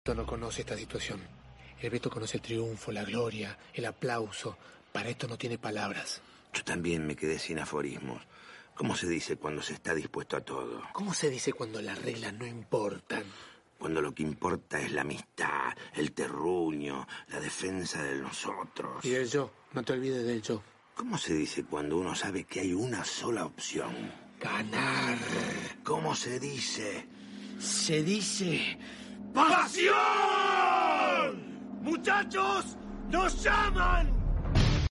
Beto no conoce esta situación. El Beto conoce el triunfo, la gloria, el aplauso. Para esto no tiene palabras. Yo también me quedé sin aforismos. ¿Cómo se dice cuando se está dispuesto a todo? ¿Cómo se dice cuando las reglas no importan? Cuando lo que importa es la amistad, el terruño, la defensa de nosotros. Y del yo, no te olvides del yo. ¿Cómo se dice cuando uno sabe que hay una sola opción? Ganar. ¿Cómo se dice? Se dice... ¡Pasión! ¡Muchachos! ¡Nos llaman!